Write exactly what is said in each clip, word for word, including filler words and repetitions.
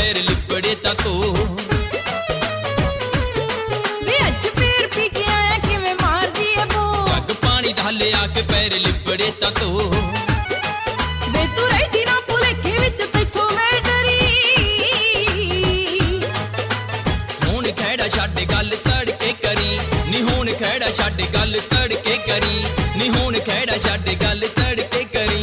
पैर लिपड़े ता तो वे अज फिर पी के आया किवें मार दी है वो जग पानी ढाले आके पैर लिपड़े ता तो वे तू रही थी ना भुलेखे विच तैथों मैं डरी हुण खैड़ा छड्ड गल तड़के करी नी हुण खैड़ा छड्ड गल तड़के करी नी हुण खैड़ा छड्ड गल तड़के करी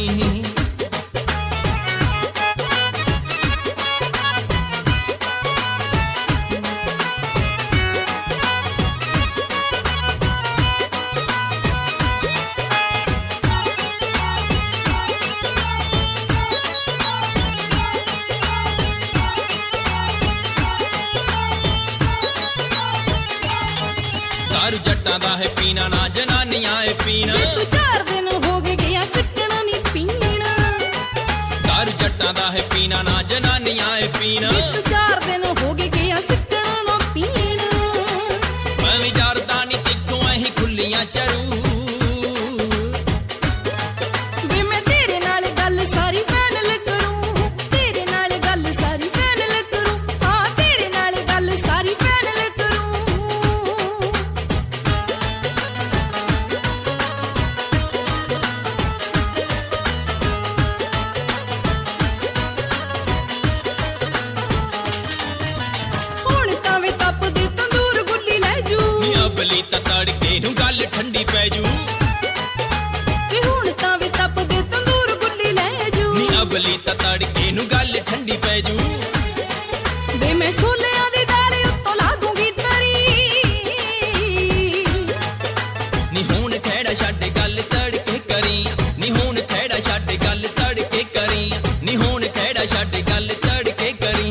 दारू जट्टां दा है पीना ना जनानियां है पीना तू चार दिन हो गए गया सिटना नहीं पीना दारू जट्टां दा है पीना ना जनानियां है पीना तू चार दिन हो गए गया सिटना ना पीना मैं भी डरदा नहीं तिखों अहीं खुलियां चरू वे मैं तेरे नाल गल सारी फाइनल करूं तेरे नाल गल सारी फाइनल करूं हां तेरे नाल गल सारी फाइनल करूं बली ता तड़के नूं गल ठंडी पै जू ते हुण तां वे तप दे तंदूर गुल्ली लै जू नी अबली ता तड़के नूं गल ठंडी पै जू वे मैं छोलियां दी दाल उत्तों ला दूंगी तरी नी हुण खैड़ा छड्ड गल तड़के करी नी हुण खैड़ा छड्ड गल तड़के करी नी हुण खैड़ा छड्ड गल तड़के करी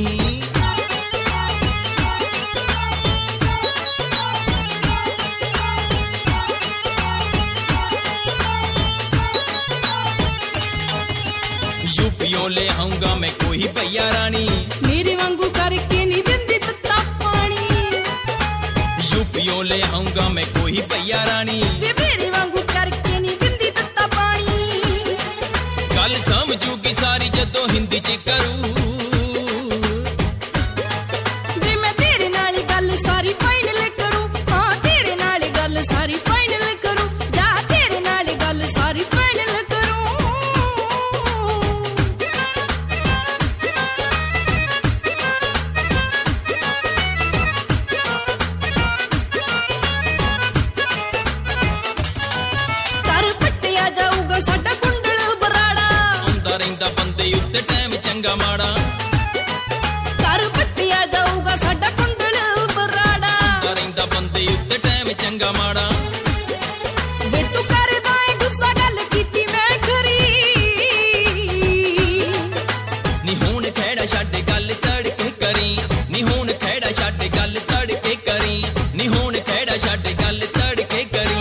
यूपियों ले आऊंगा मैं कोई भैया रानी मेरे वांगू करके नहीं दिंदी तत्ता पानी यूपियों ले आऊंगा मैं कोई भैया रानी वे मेरे वांगू करके नहीं दिंदी तत्ता पानी गल समझूगी सारी जदों हिंदी च करूं वे मैं तेरे नाल गल सारी फाइनल करूं हां तेरे नाल गल सारी फाइनल करूं जा तेरे नाल गल सारी फाइनल करूं जाऊगा साडा कुंडल बराड़ा आंदा रहिंदा बंदे उत्ते टाइम चंगा माड़ा कर पट्टिया जाऊगा साडा कुंडल बराड़ा आंदा रहिंदा बंदे उत्ते टाइम चंगा माड़ा वे तू करदा है गुस्सा गल कीती मैं खरी नी हुण खैड़ा छड्ड गल तड़के करी नी हुण खैड़ा छड्ड गल तड़के करी नी हुण खैड़ा छड्ड गल तड़के करी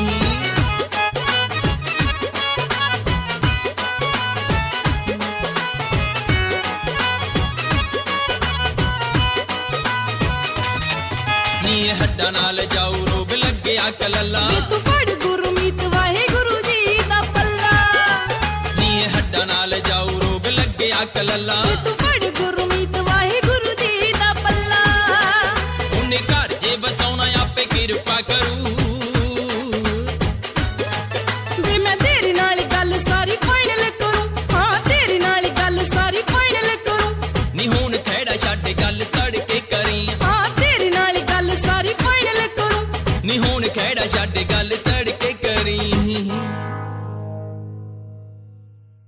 हड्डा नाल जाऊ रोग लगे कलला तू फड़ गुरमीत वाहे गुरु जी दा पल्ला नी हड्डा नाल जाऊ रोग लगे कलला तू फड़ गुरमीत वाहे गुरु जी दा पल्ला उन्हें घर जे बसाउणा आपे किरपा करू वे मैं तेरे नाल गल सारी फाइनल करूं हां तेरे नाल गल सारी फाइनल करूं नी हुण खैड़ा छड्ड गल